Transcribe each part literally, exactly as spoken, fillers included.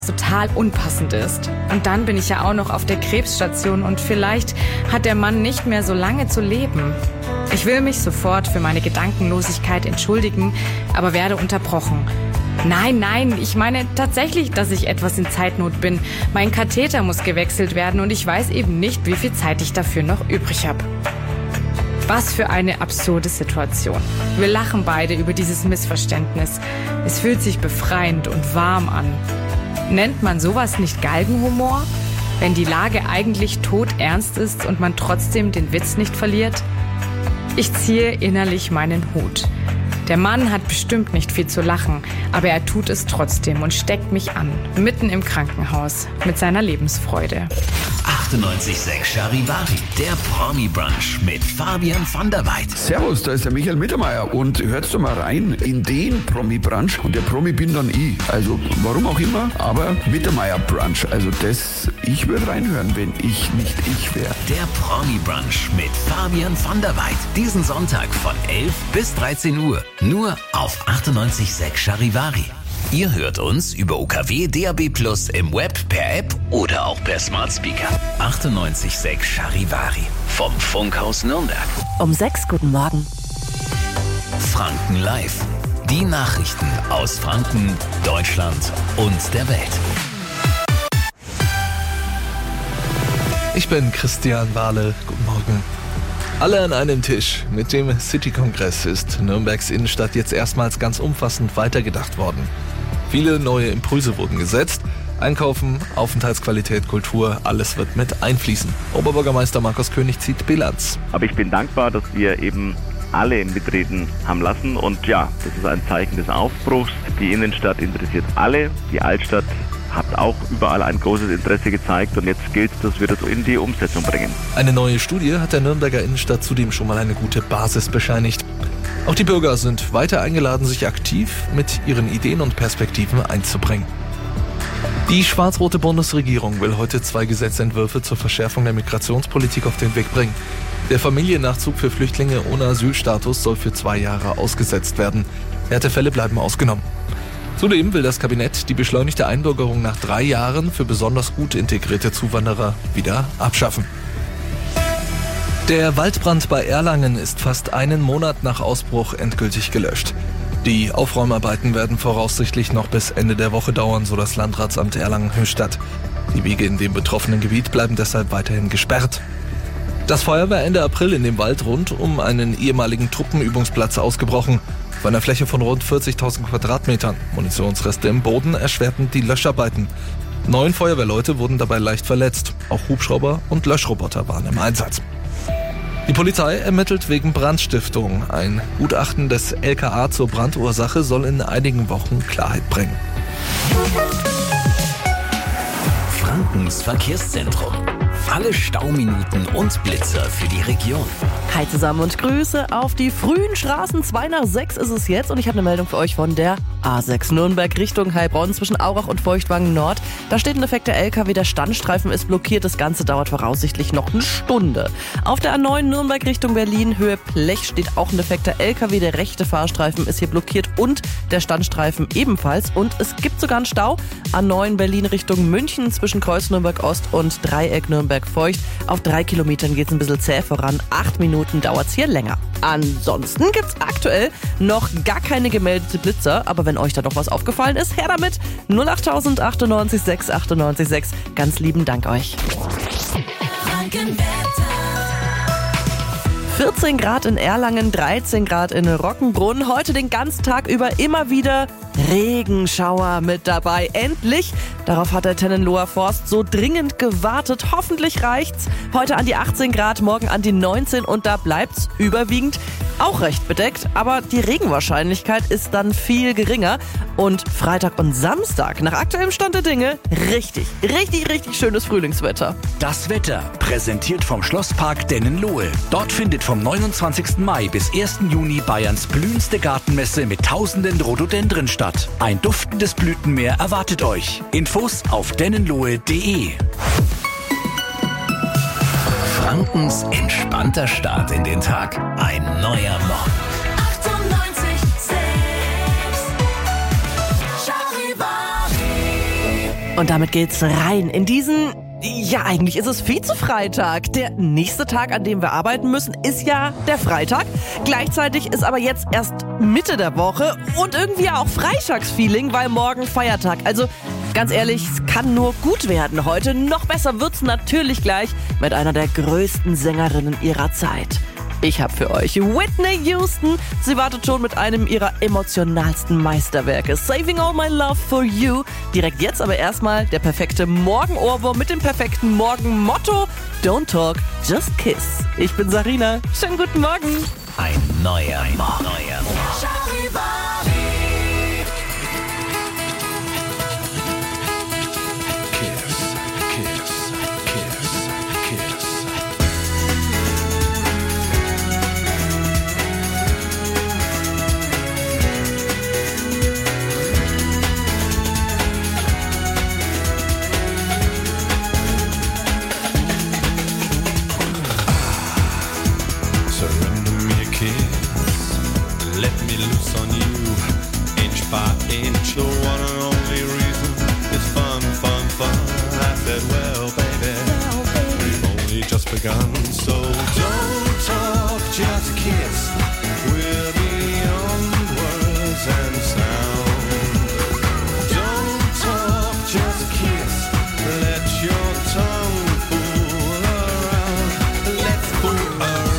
total unpassend ist. Und dann bin ich ja auch noch auf der Krebsstation und vielleicht hat der Mann nicht mehr so lange zu leben. Ich will mich sofort für meine Gedankenlosigkeit entschuldigen, aber werde unterbrochen. Nein, nein, ich meine tatsächlich, dass ich etwas in Zeitnot bin. Mein Katheter muss gewechselt werden und ich weiß eben nicht, wie viel Zeit ich dafür noch übrig habe. Was für eine absurde Situation. Wir lachen beide über dieses Missverständnis. Es fühlt sich befreiend und warm an. Nennt man sowas nicht Galgenhumor? Wenn die Lage eigentlich todernst ist und man trotzdem den Witz nicht verliert? Ich ziehe innerlich meinen Hut. Der Mann hat bestimmt nicht viel zu lachen, aber er tut es trotzdem und steckt mich an, mitten im Krankenhaus, mit seiner Lebensfreude. achtundneunzig Komma sechs Charivari, der Promi-Brunch mit Fabian van der Weid. Servus, da ist der Michael Mittermeier und hörst du mal rein in den Promi-Brunch und der Promi bin dann ich. Also warum auch immer, aber Mittermeier-Brunch. Also das, ich würde reinhören, wenn ich nicht ich wäre. Der Promi-Brunch mit Fabian van der Weid. Diesen Sonntag von elf bis dreizehn Uhr. Nur auf achtundneunzig Komma sechs Charivari. Ihr hört uns über U K W D A B Plus im Web, per App oder auch per Smart Speaker. achtundneunzig Komma sechs Charivari vom Funkhaus Nürnberg. Um sechs, guten Morgen. Franken Live. Die Nachrichten aus Franken, Deutschland und der Welt. Ich bin Christian Wahle. Guten Morgen. Alle an einem Tisch. Mit dem City-Kongress ist Nürnbergs Innenstadt jetzt erstmals ganz umfassend weitergedacht worden. Viele neue Impulse wurden gesetzt. Einkaufen, Aufenthaltsqualität, Kultur, alles wird mit einfließen. Oberbürgermeister Markus König zieht Bilanz. Aber ich bin dankbar, dass wir eben alle mitreden haben lassen. Und ja, das ist ein Zeichen des Aufbruchs. Die Innenstadt interessiert alle. Die Altstadt hat auch überall ein großes Interesse gezeigt und jetzt gilt es, dass wir das in die Umsetzung bringen. Eine neue Studie hat der Nürnberger Innenstadt zudem schon mal eine gute Basis bescheinigt. Auch die Bürger sind weiter eingeladen, sich aktiv mit ihren Ideen und Perspektiven einzubringen. Die schwarz-rote Bundesregierung will heute zwei Gesetzentwürfe zur Verschärfung der Migrationspolitik auf den Weg bringen. Der Familiennachzug für Flüchtlinge ohne Asylstatus soll für zwei Jahre ausgesetzt werden. Härtefälle bleiben ausgenommen. Zudem will das Kabinett die beschleunigte Einbürgerung nach drei Jahren für besonders gut integrierte Zuwanderer wieder abschaffen. Der Waldbrand bei Erlangen ist fast einen Monat nach Ausbruch endgültig gelöscht. Die Aufräumarbeiten werden voraussichtlich noch bis Ende der Woche dauern, so das Landratsamt Erlangen-Höchstadt. Die Wege in dem betroffenen Gebiet bleiben deshalb weiterhin gesperrt. Das Feuer war Ende April in dem Wald rund um einen ehemaligen Truppenübungsplatz ausgebrochen. Auf einer Fläche von rund vierzigtausend Quadratmetern. Munitionsreste im Boden erschwerten die Löscharbeiten. Neun Feuerwehrleute wurden dabei leicht verletzt. Auch Hubschrauber und Löschroboter waren im Einsatz. Die Polizei ermittelt wegen Brandstiftung. Ein Gutachten des L K A zur Brandursache soll in einigen Wochen Klarheit bringen. Frankens Verkehrszentrum. Alle Stauminuten und Blitzer für die Region. Hi zusammen und Grüße auf die frühen Straßen. zwei nach sechs ist es jetzt und ich habe eine Meldung für euch von der A sechs Nürnberg Richtung Heilbronn zwischen Aurach und Feuchtwangen Nord. Da steht ein defekter L K W, der Standstreifen ist blockiert. Das Ganze dauert voraussichtlich noch eine Stunde. Auf der A neun Nürnberg Richtung Berlin, Höhe Blech, steht auch ein defekter L K W. Der rechte Fahrstreifen ist hier blockiert und der Standstreifen ebenfalls. Und es gibt sogar einen Stau. A neun Berlin Richtung München zwischen Kreuz Nürnberg Ost und Dreieck Nürnberg Feucht. Auf drei Kilometern geht es ein bisschen zäh voran. Acht Minuten dauert es hier länger. Ansonsten gibt es aktuell noch gar keine gemeldete Blitzer. Aber wenn euch da noch was aufgefallen ist, her damit. null acht achtundneunzig sechs achtundneunzig sechs. Ganz lieben Dank euch. vierzehn Grad in Erlangen, dreizehn Grad in Rockenbrunn. Heute den ganzen Tag über immer wieder Regenschauer mit dabei. Endlich! Darauf hat der Tennenloher Forst so dringend gewartet. Hoffentlich reicht's. Heute an die achtzehn Grad, morgen an die neunzehn und da bleibt's überwiegend auch recht bedeckt. Aber die Regenwahrscheinlichkeit ist dann viel geringer. Und Freitag und Samstag, nach aktuellem Stand der Dinge, richtig, richtig, richtig schönes Frühlingswetter. Das Wetter, präsentiert vom Schlosspark Dennenlohe. Dort findet vom neunundzwanzigsten Mai bis ersten Juni Bayerns blühendste Gartenmesse mit tausenden Rhododendren statt. Ein duftendes Blütenmeer erwartet euch. Infos auf dennenlohe punkt de. Frankens entspannter Start in den Tag. Ein neuer Morgen. achtundneunzig Komma sechs Charivari. Und damit geht's rein in diesen, ja eigentlich ist es Vize-Freitag. Der nächste Tag, an dem wir arbeiten müssen, ist ja der Freitag. Gleichzeitig ist aber jetzt erst Mitte der Woche und irgendwie auch Freitagsfeeling, weil morgen Feiertag. Also ganz ehrlich, es kann nur gut werden heute. Noch besser wird's natürlich gleich mit einer der größten Sängerinnen ihrer Zeit. Ich habe für euch Whitney Houston. Sie wartet schon mit einem ihrer emotionalsten Meisterwerke. Saving All My Love For You. Direkt jetzt aber erstmal der perfekte Morgenohrwurm mit dem perfekten Morgenmotto. Don't talk, just kiss. Ich bin Sarina. Schönen guten Morgen. Ein neuer Morgen. Neuer Let me loose on you, inch by inch. The one and only reason is fun, fun, fun. I said, well, baby, well, baby. We've only just begun. So don't talk, just kiss. We're beyond words and sound. Don't talk, just kiss. Let your tongue fool around. Let's fool around.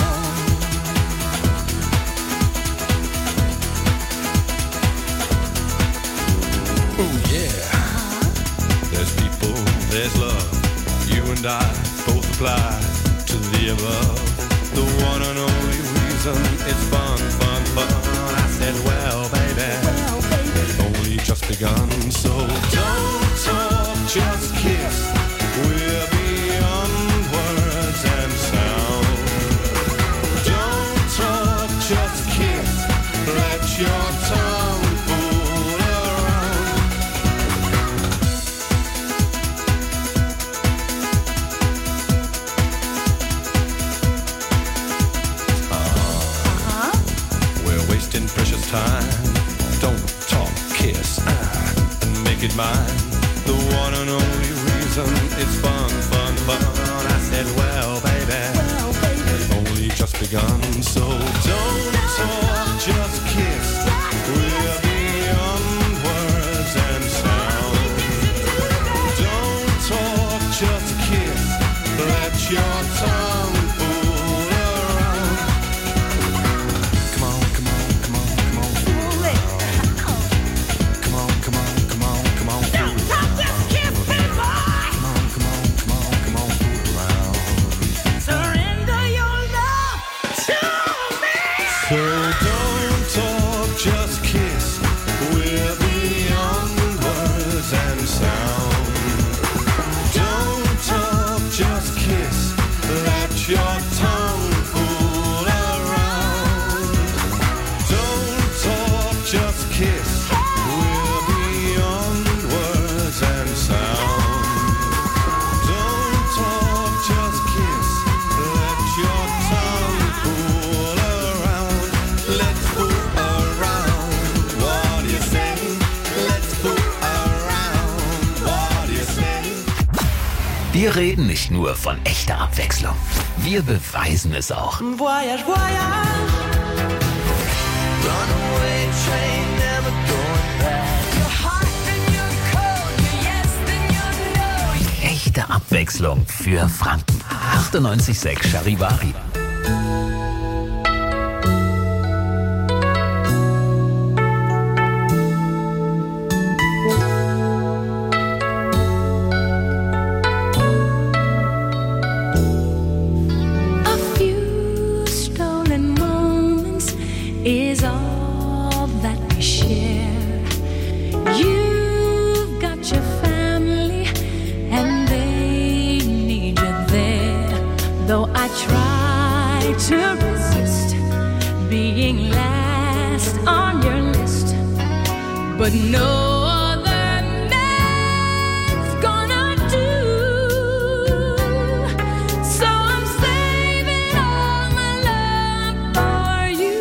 Oh yeah, there's people, there's love. You and I both apply to the above. The one and only reason it's fun, fun, fun. I said, well, baby, well, baby. We've only just begun. So don't talk, just kiss. We're beyond words and sound. Don't talk, just kiss. Let your tongue fool around. Uh-huh. We're wasting precious time. Don't talk, kiss, uh, and make it mine. The one and only reason it's fun, fun, fun. I said, well, baby, well, baby. We've only just begun. So don't talk, just kiss. We're beyond words and sound. Don't talk, just kiss. Let your tongue fool around. Come on, come on, come on, come on, fool around. Come on, come on, come on, come on, fool around. Come on, come on, come on, come on, fool around. Surrender your love to me. So don't talk, just kiss. We're beyond words and sound. Don't talk, just kiss. Let your tongue fool around. Don't talk, just kiss. We're beyond words and sound. Don't talk, just kiss. Let your tongue fool around. Let's fool around. What do you say? Let's fool around. What do you say? Wir reden nicht nur von echter Abwechslung. Wir beweisen es auch. Voyage, voyage. Runaway train, never going back. Your heart and your cold, your yes and your no. Echte Abwechslung für Franken. achtundneunzig Komma sechs Charivari. A few stolen moments is all that we share. You've got your family and they need you there. Though I try to resist being last on your list, but no other man's gonna do. So I'm saving all my love for you.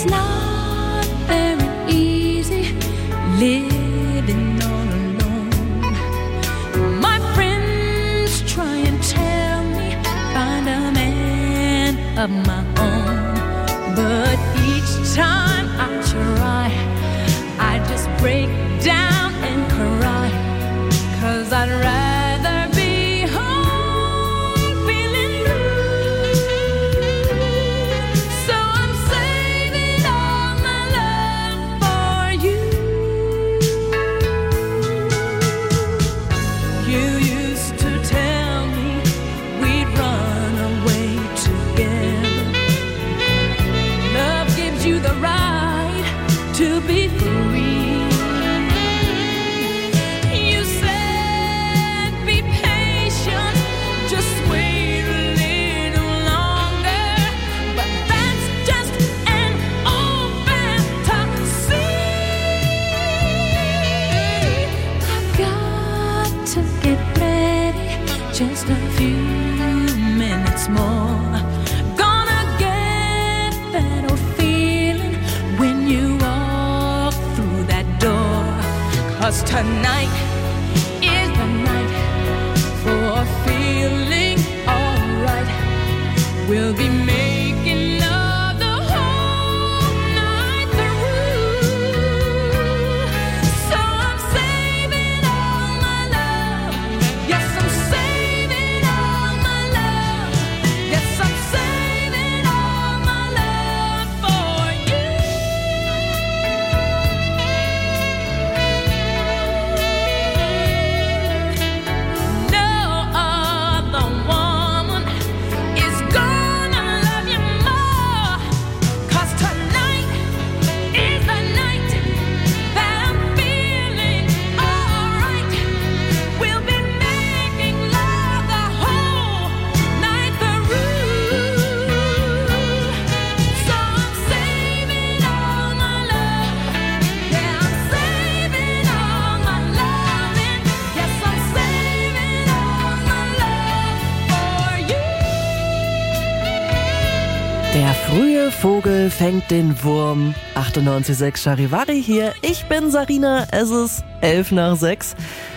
It's not very easy living all alone. My friends try and tell me find a man of my own, but each time I try, I just break down and cry, 'cause I'd rather be home feeling blue. So I'm saving all my love for you. You used to tell me we'd run away together. Love gives you the right to be free. You said be patient, just wait a little longer, but that's just an old fantasy. I've got to get ready, just a few minutes more. Gonna get that old feeling when you walk through that door. 'Cause tonight is the night for feeling alright. We'll be making love the whole night through. So I'm saving all my love. Yes, I'm saving all my love. Yes, I'm saving all my love for you. No other woman is gonna love you more. 'Cause tonight is the night that I'm feeling alright. We'll be making love the whole night through. So I'm saving all my love. Yeah, I'm saving all my loving. Yes, I'm saving all my love for you. Der frühe Vogel fängt den Wurm. achtundneunzig Komma sechs Charivari hier. Ich bin Sarina. Es ist elf nach sechs.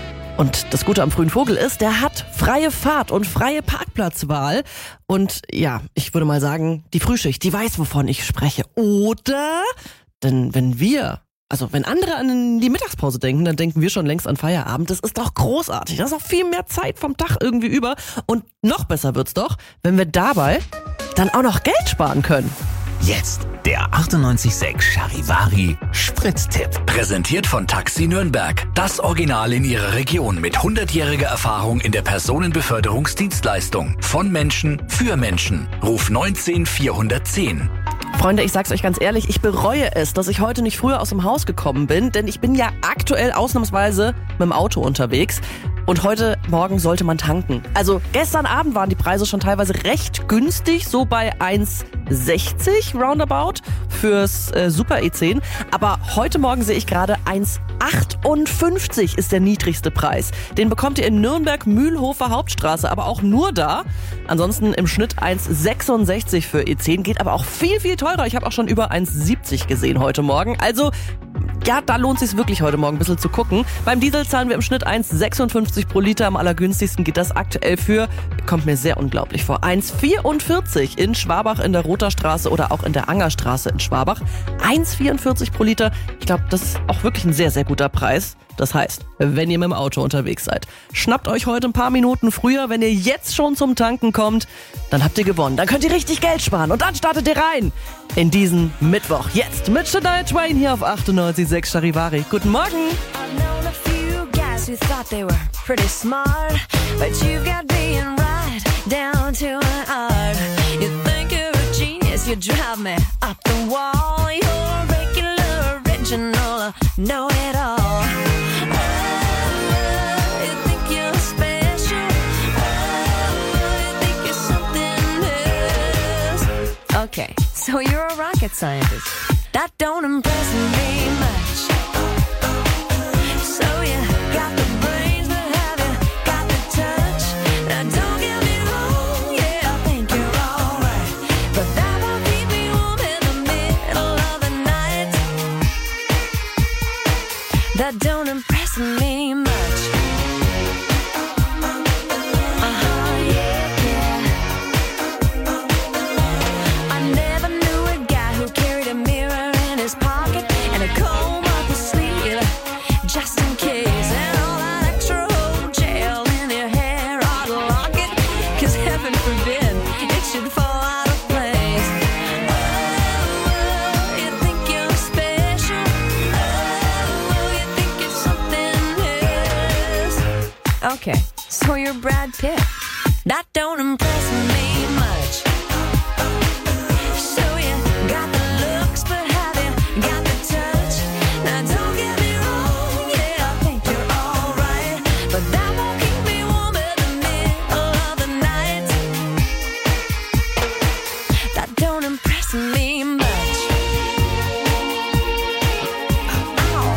Und das Gute am frühen Vogel ist, der hat freie Fahrt und freie Parkplatzwahl. Und ja, ich würde mal sagen, die Frühschicht, die weiß, wovon ich spreche. Oder? Denn wenn wir, also wenn andere an die Mittagspause denken, dann denken wir schon längst an Feierabend. Das ist doch großartig. Das ist auch viel mehr Zeit vom Tag irgendwie über. Und noch besser wird's doch, wenn wir dabei dann auch noch Geld sparen können. Jetzt der achtundneunzig Komma sechs Charivari Spritztipp. Präsentiert von Taxi Nürnberg. Das Original in ihrer Region mit hundertjähriger Erfahrung in der Personenbeförderungsdienstleistung. Von Menschen für Menschen. Ruf neunzehn vierhundertzehn. Freunde, ich sag's euch ganz ehrlich, ich bereue es, dass ich heute nicht früher aus dem Haus gekommen bin, denn ich bin ja aktuell ausnahmsweise mit dem Auto unterwegs. Und heute Morgen sollte man tanken. Also gestern Abend waren die Preise schon teilweise recht günstig, so bei eins sechzig roundabout fürs äh, Super E zehn. Aber heute Morgen sehe ich gerade eins achtundfünfzig ist der niedrigste Preis. Den bekommt ihr in Nürnberg Mühlhofer Hauptstraße, aber auch nur da. Ansonsten im Schnitt eins sechsundsechzig für E zehn, geht aber auch viel, viel teurer. Ich habe auch schon über eins siebzig gesehen heute Morgen. Also ja, da lohnt es sich wirklich heute Morgen ein bisschen zu gucken. Beim Diesel zahlen wir im Schnitt eins sechsundfünfzig pro Liter. Am allergünstigsten geht das aktuell für, kommt mir sehr unglaublich vor, eins vierundvierzig in Schwabach in der Rotherstraße oder auch in der Angerstraße in Schwabach. eins vierundvierzig pro Liter. Ich glaube, das ist auch wirklich ein sehr, sehr guter Preis. Das heißt, wenn ihr mit dem Auto unterwegs seid, schnappt euch heute ein paar Minuten früher. Wenn ihr jetzt schon zum Tanken kommt, dann habt ihr gewonnen. Dann könnt ihr richtig Geld sparen und dann startet ihr rein in diesen Mittwoch. Jetzt mit Shania Twain hier auf achtundneunzig Komma sechs Charivari. Guten Morgen. I've known a few guys who thought they were pretty smart, but you've got being right down to an art. You think you're a genius, you drive me up the wall. You're a regular, original, know it all. Okay, so you're a rocket scientist. That don't impress me much. So you got the brains, but have you got the touch? Now don't get me wrong, yeah, I think you're alright, but that won't keep me warm in the middle of the that don't impress me much. Uh-huh, yeah, yeah. I never knew a guy who carried a mirror in his pocket and a comb up his sleeve, just in case. And all that extra old gel in your hair ought to lock it, 'cause heaven forbid it should fall out of place. Oh, you think you're special. Oh, you think you're something else. Okay, so you're Brad Pitt. That don't impress me much. So you got the looks, but have you got the touch? Now don't get me wrong, yeah, I think you're alright, but that won't keep me warm in the middle of the night. That don't impress me much. Ow.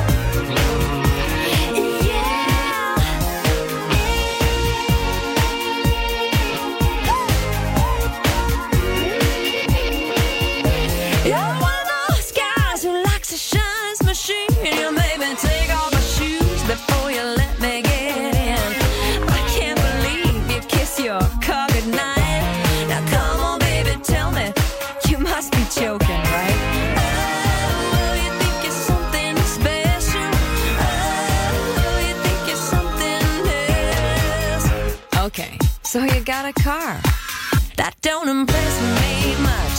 Yeah. You're one of those guys who likes a shines machine. You made me take off my shoes before you let me get in. I can't believe you kiss your car goodnight. Now come on, baby, tell me, you must be joking, right? Oh, you think you're something special. Oh, you think you're something else. Okay, so you got a car. That don't impress me much.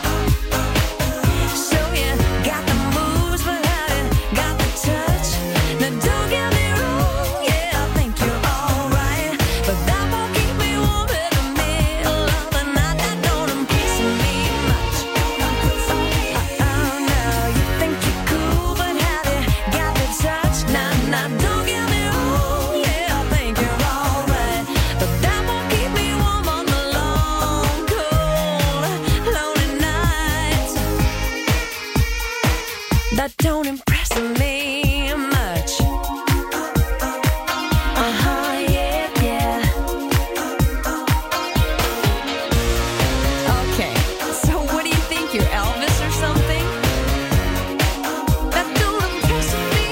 So you got the moves, but have you got the touch? Now don't get me wrong, yeah, I think you're alright, but that won't keep me warm in the middle of the night. That don't impress me much. Oh no, you think you're cool, but have you got the touch? Now, now don't get me wrong, yeah, I think you're alright, but that won't keep me warm on the long, cold, lonely nights. That don't impress me much. Uh-huh, yeah, yeah. Okay, so what do you think? You're Elvis or something? That don't impress me.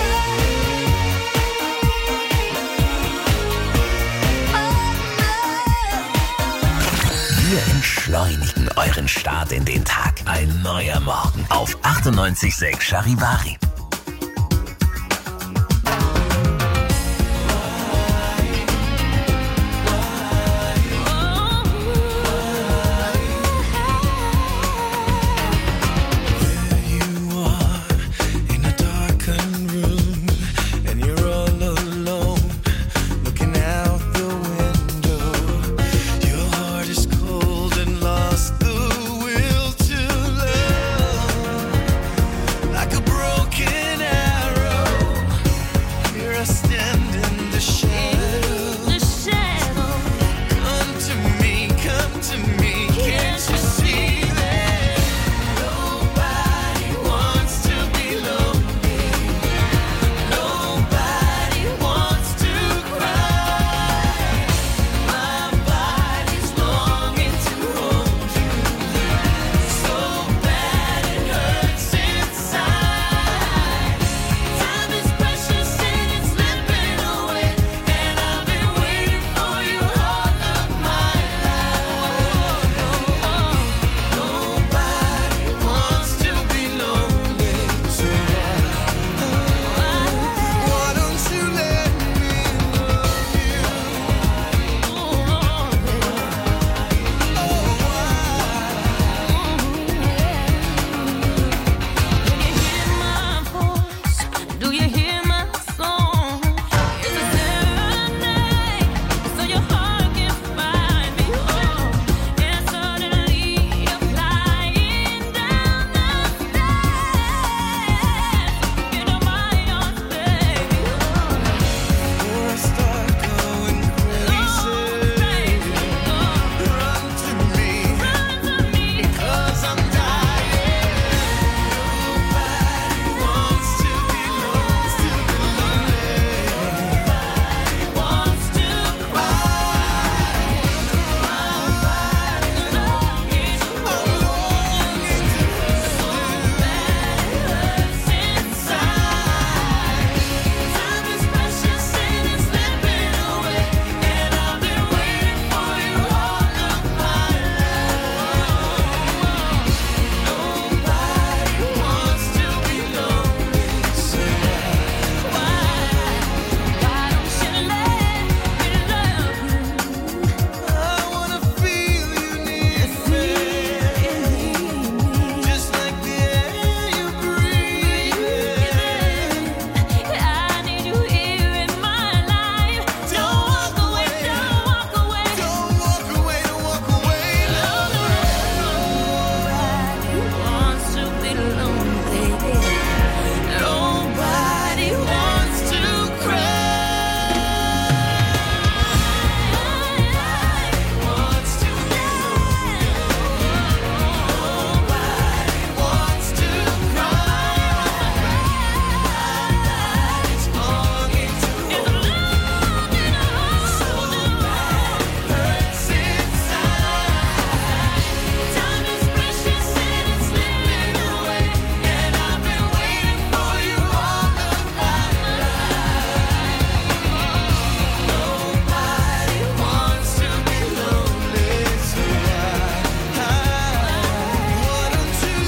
Wir entschleunigen euren Start in den Tag. Ein neuer Morgen auf achtundneunzig Komma sechs Charivari. In a darkened room, and you're all alone, looking out the window. Your heart is cold and lost the will to love, like a broken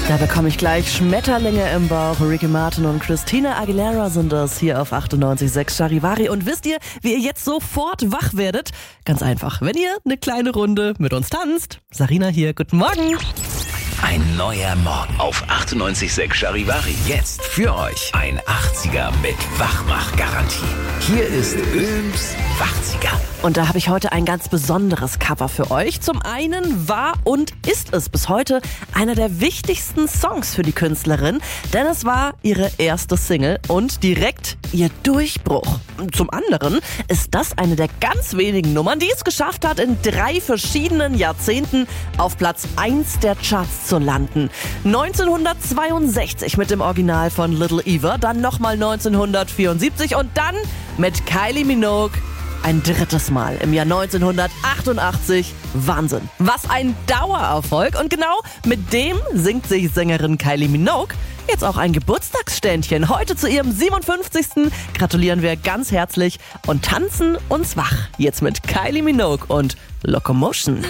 Da bekomme ich gleich Schmetterlinge im Bauch. Ricky Martin und Christina Aguilera sind das hier auf achtundneunzig Komma sechs Charivari. Und wisst ihr, wie ihr jetzt sofort wach werdet? Ganz einfach, wenn ihr eine kleine Runde mit uns tanzt. Sarina hier, guten Morgen. Ein neuer Morgen auf achtundneunzig Komma sechs Charivari. Jetzt für euch ein achtziger mit Wachmach-Garantie. Hier ist Öms Wachziger. Und da habe ich heute ein ganz besonderes Cover für euch. Zum einen war und ist es bis heute einer der wichtigsten Songs für die Künstlerin, denn es war ihre erste Single und direkt ihr Durchbruch. Zum anderen ist das eine der ganz wenigen Nummern, die es geschafft hat, in drei verschiedenen Jahrzehnten auf Platz eins der Charts zu landen. neunzehnhundertzweiundsechzig mit dem Original von Little Eva, dann nochmal neunzehnhundertvierundsiebzig und dann mit Kylie Minogue ein drittes Mal im Jahr neunzehnhundertachtundachtzig. Wahnsinn. Was ein Dauererfolg. Und genau mit dem singt sich Sängerin Kylie Minogue jetzt auch ein Geburtstagsständchen. Heute zu ihrem siebenundfünfzigsten gratulieren wir ganz herzlich und tanzen uns wach. Jetzt mit Kylie Minogue und Locomotion.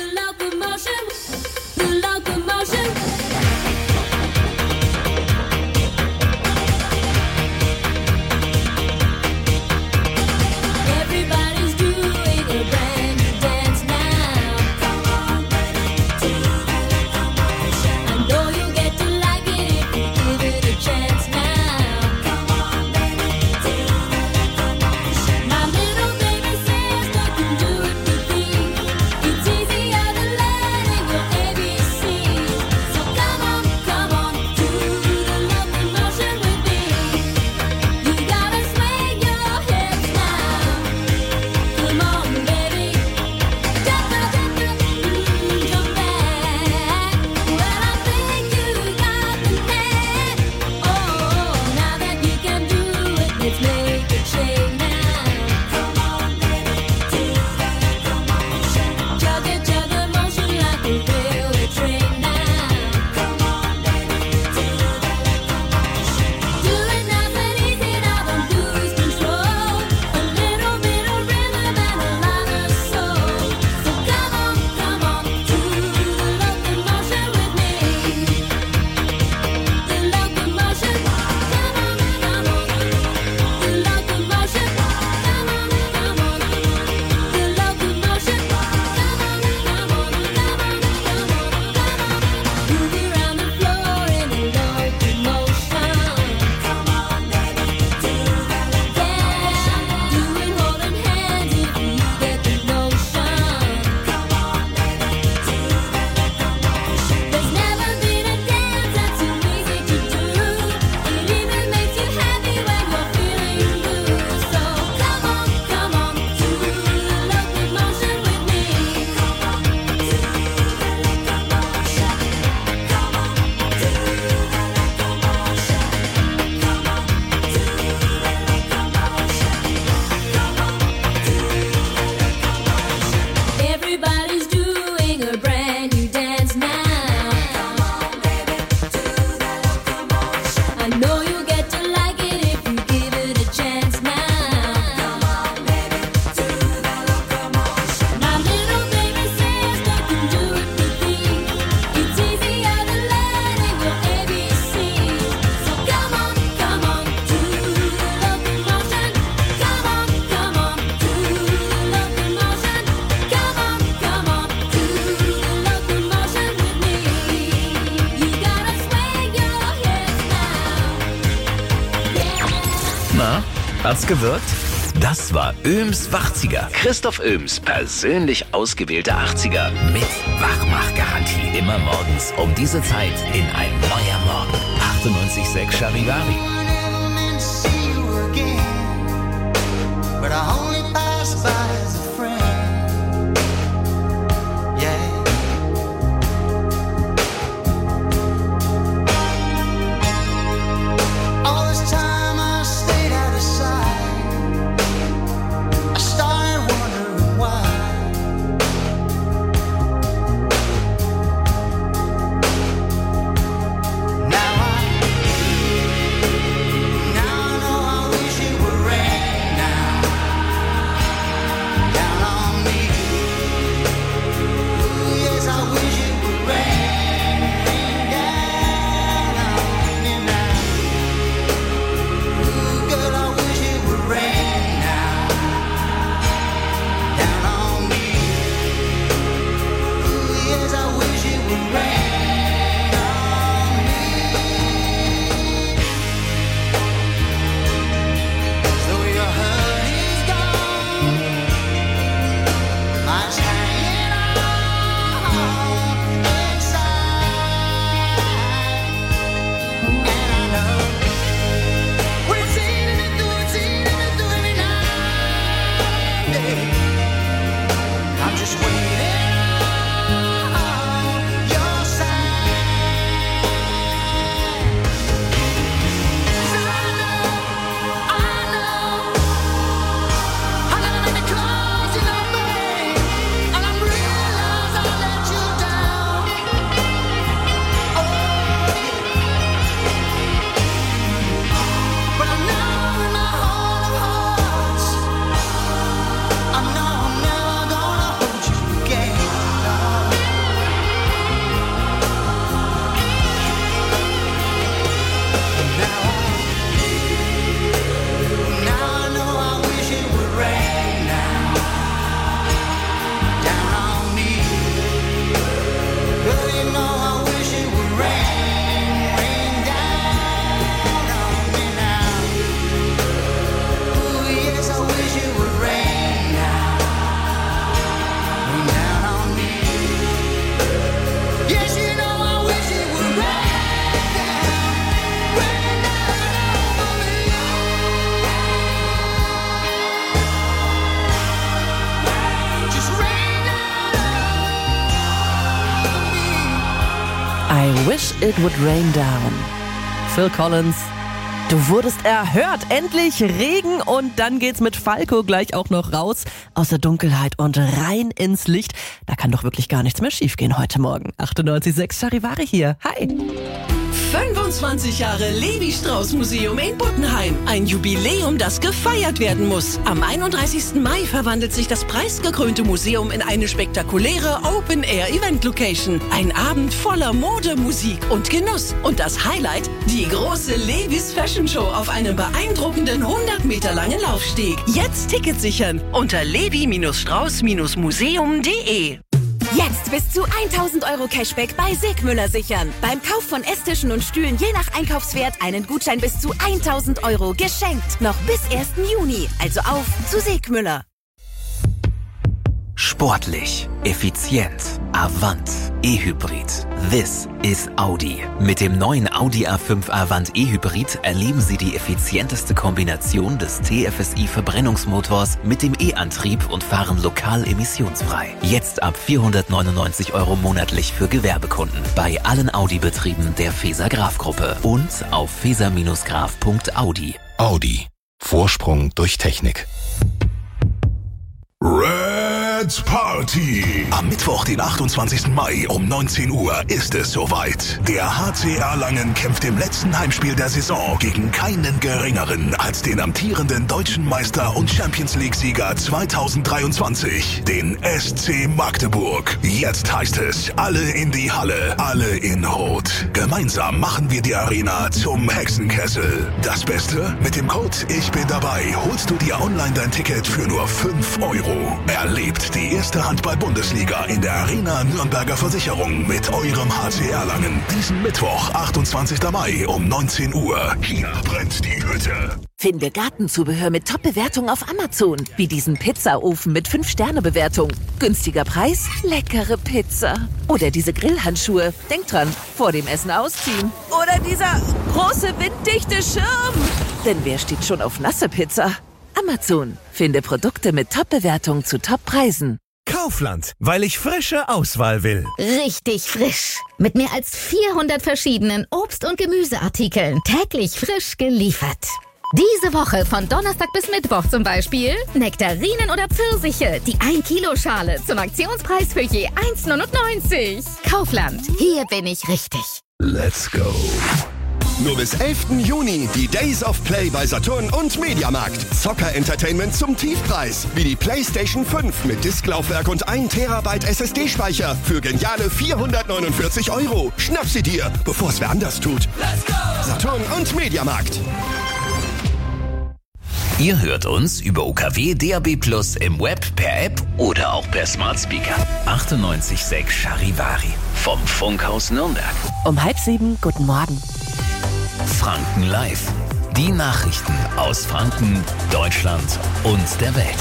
Na, hat's gewirkt? Das war Öms Wachziger. Christoph Öms persönlich ausgewählte achtziger mit Wachmach-Garantie. Immer morgens um diese Zeit in ein neuer Morgen. achtundneunzig Komma sechs Charivari. Wish It Would Rain Down. Phil Collins. Du wurdest erhört. Endlich Regen und dann geht's mit Falco gleich auch noch raus aus der Dunkelheit und rein ins Licht. Da kann doch wirklich gar nichts mehr schiefgehen heute Morgen. achtundneunzig Komma sechs Charivari hier. Hi. fünfundzwanzig Jahre Levi-Strauss-Museum in Buttenheim. Ein Jubiläum, das gefeiert werden muss. Am einunddreißigsten Mai verwandelt sich das preisgekrönte Museum in eine spektakuläre Open-Air-Event-Location. Ein Abend voller Mode, Musik und Genuss. Und das Highlight, die große Levi's Fashion Show auf einem beeindruckenden hundert Meter langen Laufsteg. Jetzt Tickets sichern unter levi-strauss-museum punkt de. Jetzt bis zu tausend Euro Cashback bei Segmüller sichern. Beim Kauf von Esstischen und Stühlen je nach Einkaufswert einen Gutschein bis zu tausend Euro geschenkt. Noch bis ersten Juni. Also auf zu Segmüller. Sportlich, effizient, Avant, E-Hybrid. This is Audi. Mit dem neuen Audi A fünf Avant E-Hybrid erleben Sie die effizienteste Kombination des T F S I-Verbrennungsmotors mit dem E-Antrieb und fahren lokal emissionsfrei. Jetzt ab vierhundertneunundneunzig Euro monatlich für Gewerbekunden bei allen Audi-Betrieben der Feser-Graf-Gruppe und auf feser graf punkt audi. Audi. Vorsprung durch Technik. Red Party. Am Mittwoch, den achtundzwanzigsten Mai um neunzehn Uhr ist es soweit. Der H C Erlangen kämpft im letzten Heimspiel der Saison gegen keinen geringeren als den amtierenden deutschen Meister und Champions-League-Sieger zweitausenddreiundzwanzig, den S C Magdeburg. Jetzt heißt es, alle in die Halle, alle in Rot. Gemeinsam machen wir die Arena zum Hexenkessel. Das Beste? Mit dem Code Ich bin dabei holst du dir online dein Ticket für nur fünf Euro. Erlebt die erste Handball-Bundesliga in der Arena Nürnberger Versicherung mit eurem H C Erlangen. Diesen Mittwoch, achtundzwanzigsten Mai um neunzehn Uhr. Hier brennt die Hütte. Finde Gartenzubehör mit Top-Bewertung auf Amazon. Wie diesen Pizzaofen mit fünf Sterne Bewertung. Günstiger Preis, leckere Pizza. Oder diese Grillhandschuhe. Denk dran, vor dem Essen ausziehen. Oder dieser große winddichte Schirm. Denn wer steht schon auf nasse Pizza? Amazon. Finde Produkte mit Top-Bewertung zu Top-Preisen. Kaufland, weil ich frische Auswahl will. Richtig frisch. Mit mehr als vierhundert verschiedenen Obst- und Gemüseartikeln. Täglich frisch geliefert. Diese Woche von Donnerstag bis Mittwoch zum Beispiel Nektarinen oder Pfirsiche, die ein Kilo Schale zum Aktionspreis für je eins neunundneunzig. Kaufland, hier bin ich richtig. Let's go. Nur bis elften Juni die Days of Play bei Saturn und Mediamarkt. Zocker-Entertainment zum Tiefpreis. Wie die PlayStation fünf mit Disklaufwerk und ein Terabyte S S D-Speicher für geniale vierhundertneunundvierzig Euro. Schnapp sie dir, bevor es wer anders tut. Let's go! Saturn und Mediamarkt. Ihr hört uns über O K W D A B Plus im Web, per App oder auch per Smart Speaker. achtundneunzig Komma sechs Charivari vom Funkhaus Nürnberg. Um halb sieben, guten Morgen. Franken Live. Die Nachrichten aus Franken, Deutschland und der Welt.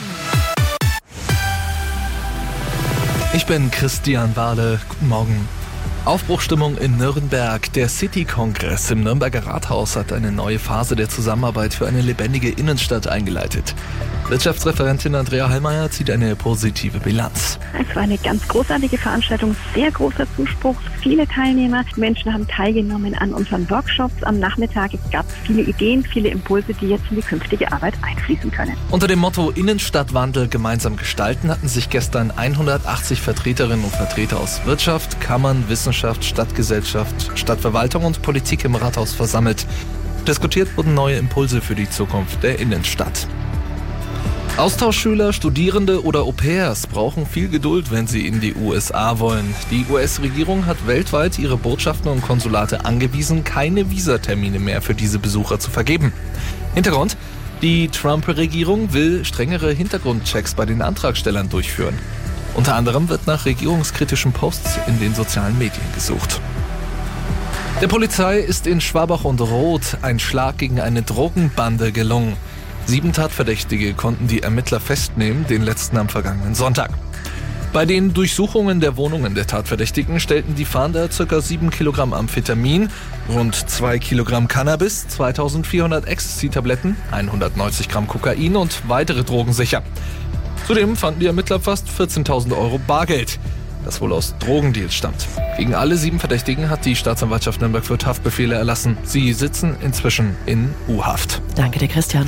Ich bin Christian Wahle. Guten Morgen. Aufbruchstimmung in Nürnberg. Der City-Kongress im Nürnberger Rathaus hat eine neue Phase der Zusammenarbeit für eine lebendige Innenstadt eingeleitet. Wirtschaftsreferentin Andrea Hallmeier zieht eine positive Bilanz. Es war eine ganz großartige Veranstaltung, sehr großer Zuspruch, viele Teilnehmer. Die Menschen haben teilgenommen an unseren Workshops. Am Nachmittag gab es viele Ideen, viele Impulse, die jetzt in die künftige Arbeit einfließen können. Unter dem Motto Innenstadtwandel gemeinsam gestalten hatten sich gestern hundertachtzig Vertreterinnen und Vertreter aus Wirtschaft, Kammern, Wissenschaft, Stadtgesellschaft, Stadtverwaltung und Politik im Rathaus versammelt. Diskutiert wurden neue Impulse für die Zukunft der Innenstadt. Austauschschüler, Studierende oder Au-pairs brauchen viel Geduld, wenn sie in die U S A wollen. Die U S-Regierung hat weltweit ihre Botschaften und Konsulate angewiesen, keine Visatermine mehr für diese Besucher zu vergeben. Hintergrund: Die Trump-Regierung will strengere Hintergrundchecks bei den Antragstellern durchführen. Unter anderem wird nach regierungskritischen Posts in den sozialen Medien gesucht. Der Polizei ist in Schwabach und Roth ein Schlag gegen eine Drogenbande gelungen. Sieben Tatverdächtige konnten die Ermittler festnehmen, den letzten am vergangenen Sonntag. Bei den Durchsuchungen der Wohnungen der Tatverdächtigen stellten die Fahnder ca. sieben Kilogramm Amphetamin, rund zwei Kilogramm Cannabis, zweitausendvierhundert Ecstasy-Tabletten, hundertneunzig Gramm Kokain und weitere Drogen sicher. Zudem fanden die Ermittler fast vierzehntausend Euro Bargeld. das wohl aus Drogendeals stammt. Gegen alle sieben Verdächtigen hat die Staatsanwaltschaft Nürnberg-Fürth Haftbefehle erlassen. Sie sitzen inzwischen in U-Haft. Danke dir, Christian.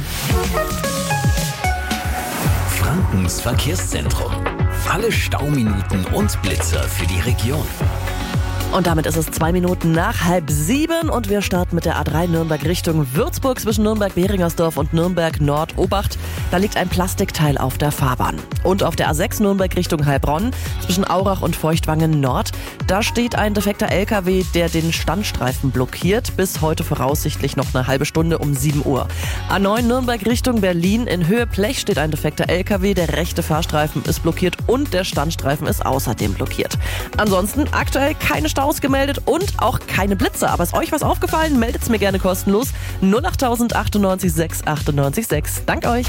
Frankens Verkehrszentrum. Alle Stauminuten und Blitzer für die Region. Und damit ist es zwei Minuten nach halb sieben und wir starten mit der A drei Nürnberg Richtung Würzburg zwischen Nürnberg-Behringersdorf und Nürnberg-Nord-Obacht. Da liegt ein Plastikteil auf der Fahrbahn. Und auf der A sechs Nürnberg Richtung Heilbronn zwischen Aurach und Feuchtwangen Nord. Da steht ein defekter L K W, der den Standstreifen blockiert. Bis heute voraussichtlich noch eine halbe Stunde um sieben Uhr. A neun Nürnberg Richtung Berlin. In Höhe Blech steht ein defekter L K W. Der rechte Fahrstreifen ist blockiert und der Standstreifen ist außerdem blockiert. Ansonsten aktuell keine Stau ausgemeldet und auch keine Blitze. Aber ist euch was aufgefallen? Meldet's mir gerne kostenlos. null acht achtundneunzig sechs achtundneunzig sechs. Dank euch.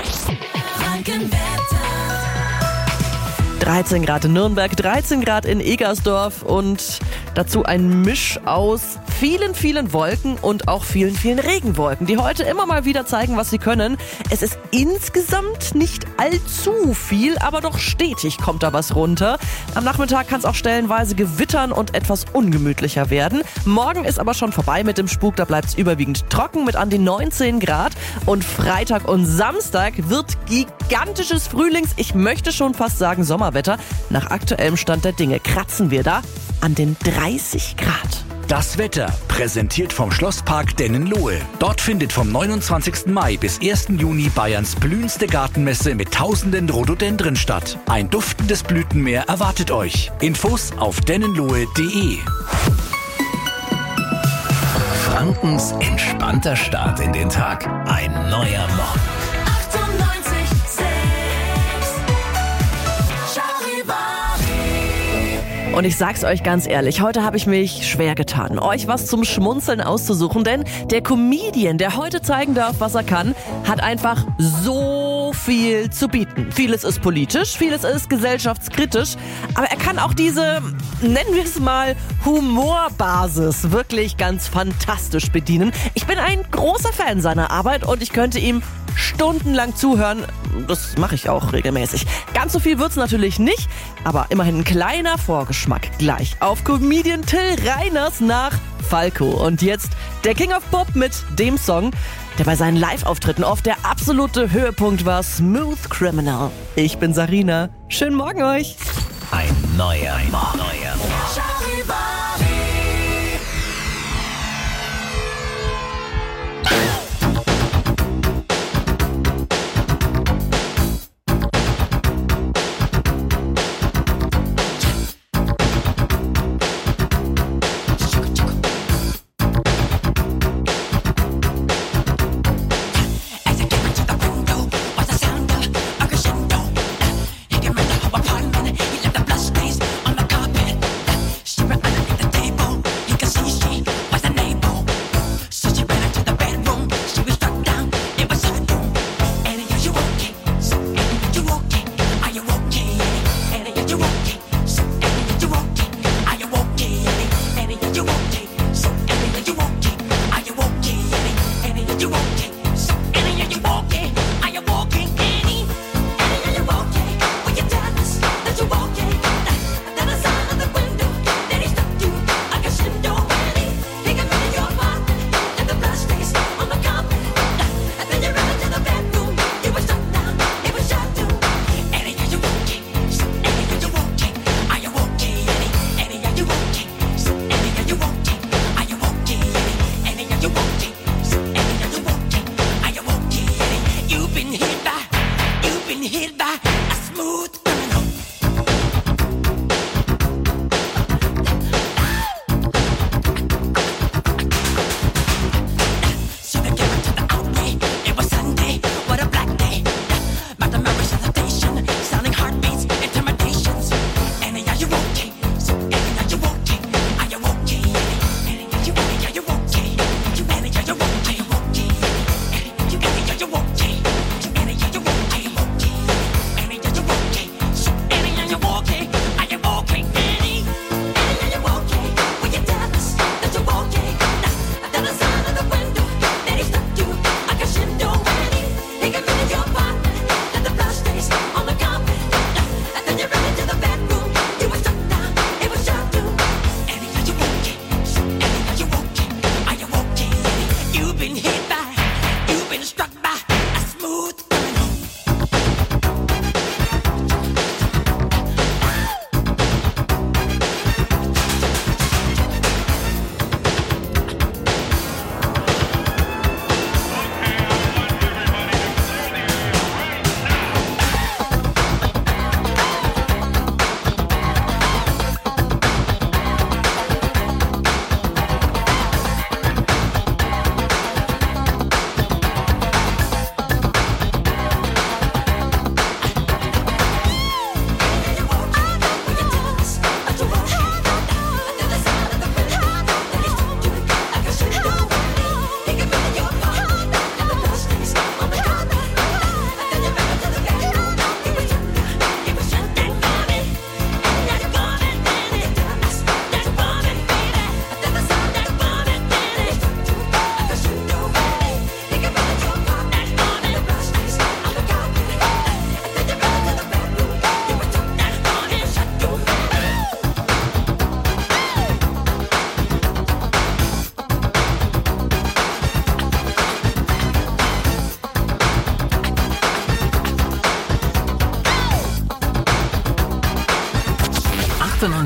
dreizehn Grad in Nürnberg, dreizehn Grad in Egersdorf und dazu ein Misch aus vielen, vielen Wolken und auch vielen, vielen Regenwolken, die heute immer mal wieder zeigen, was sie können. Es ist insgesamt nicht allzu viel, aber doch stetig kommt da was runter. Am Nachmittag kann es auch stellenweise gewittern und etwas ungemütlicher werden. Morgen ist aber schon vorbei mit dem Spuk, da bleibt es überwiegend trocken mit an die neunzehn Grad. Und Freitag und Samstag wird gigantisches Frühlings-, ich möchte schon fast sagen Sommerwetter. Nach aktuellem Stand der Dinge kratzen wir da an den dreißig Grad. Das Wetter, präsentiert vom Schlosspark Dennenlohe. Dort findet vom neunundzwanzigsten Mai bis ersten Juni Bayerns blühendste Gartenmesse mit tausenden Rhododendren statt. Ein duftendes Blütenmeer erwartet euch. Infos auf dennenlohe punkt de. Frankens entspannter Start in den Tag. Ein neuer Morgen. Und ich sag's euch ganz ehrlich, heute habe ich mich schwer getan, euch was zum Schmunzeln auszusuchen, denn der Comedian, der heute zeigen darf, was er kann, hat einfach so viel zu bieten. Vieles ist politisch, vieles ist gesellschaftskritisch, aber er kann auch diese, nennen wir es mal, Humorbasis wirklich ganz fantastisch bedienen. Ich bin ein großer Fan seiner Arbeit und ich könnte ihm stundenlang zuhören. Das mache ich auch regelmäßig. Ganz so viel wird's natürlich nicht, aber immerhin ein kleiner Vorgeschmack gleich auf Comedian Till Reiners nach Falco. Und jetzt der King of Pop mit dem Song, der bei seinen Live-Auftritten oft der absolute Höhepunkt war, Smooth Criminal. Ich bin Sarina. Schönen Morgen euch. Ein neuer Morgen. Neuer Morgen.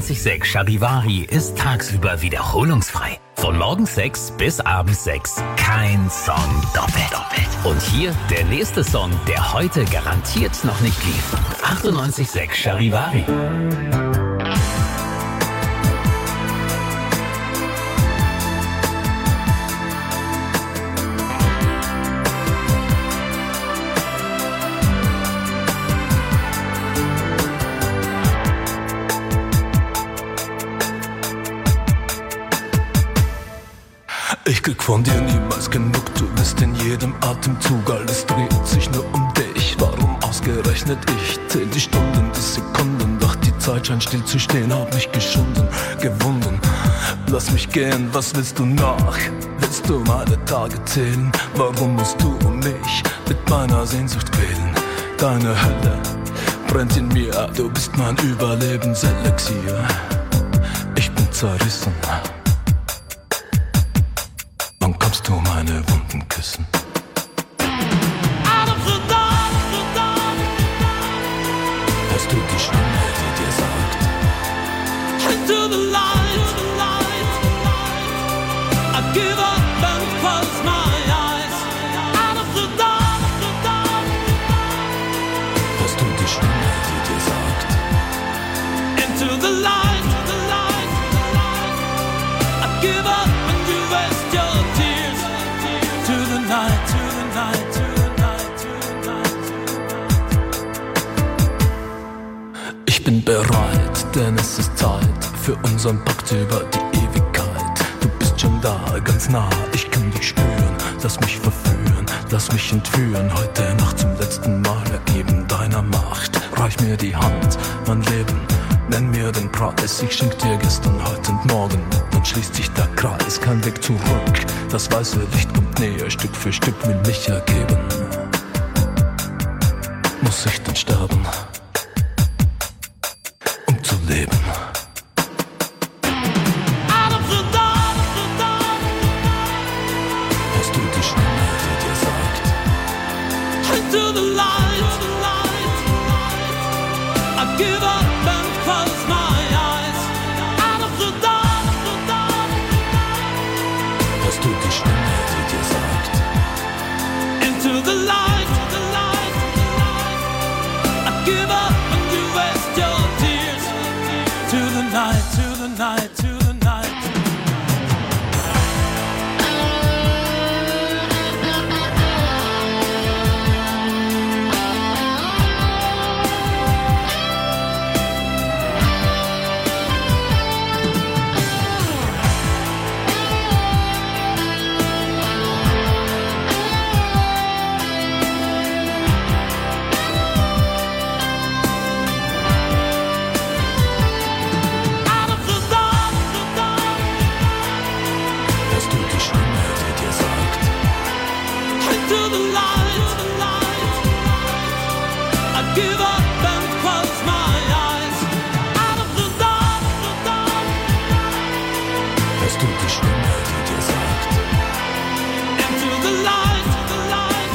achtundneunzig Komma sechs Charivari ist tagsüber wiederholungsfrei. Von morgens sechs bis abends sechs. Kein Song doppelt. doppelt. Und hier der nächste Song, der heute garantiert noch nicht lief. achtundneunzig Komma sechs Charivari. Ich krieg von dir niemals genug, du bist in jedem Atemzug, alles dreht sich nur um dich. Warum ausgerechnet ich? Zähl die Stunden, die Sekunden, doch die Zeit scheint still zu stehen, hab mich geschunden, gewunden. Lass mich gehen, was willst du noch? Willst du meine Tage zählen? Warum musst du mich mit meiner Sehnsucht quälen? Deine Hölle brennt in mir, du bist mein Überlebenselixier. Ich bin zerrissen. Wann kommst du meine Wunden küssen? Hörst du die Stimme, die dir sagt: Into the light, the light. I give up and close my eyes. Out of the dark, the dark. Hörst du die Stimme, die dir sagt: Into the light, the light, the light. I give up and you rest your tears. To the night, to the night, to the night, to the night. Ich bin bereit, denn es ist Zeit für unseren Pakt über die Ewigkeit. Du bist schon da, ganz nah, ich kann dich spüren. Lass mich verführen, lass mich entführen. Heute Nacht zum letzten Mal ergeben deiner Macht. Reich mir die Hand, mein Leben, nenn mir den Preis. Ich schenk dir gestern, heute und morgen. Dann schließt sich der Kreis, kein Weg zurück. Das weiße Licht kommt näher, Stück für Stück will mich ergeben. Muss ich denn sterben, um zu leben? Hörst du die Stimme, die dir sagt: Into the light, the light. I give up and close my eyes. Out of the dark, the dark. Hörst du die Stimme, die dir sagt: Into the light, the light, the light. I give up and you rest your tears. To the night, to the night, to the night. Hörst du die Stimme, die dir sagt: Into the light, the light. I give up and close my eyes. Out of the dark, the dark. Hörst du die Stimme, die dir sagt: Into the light, the light.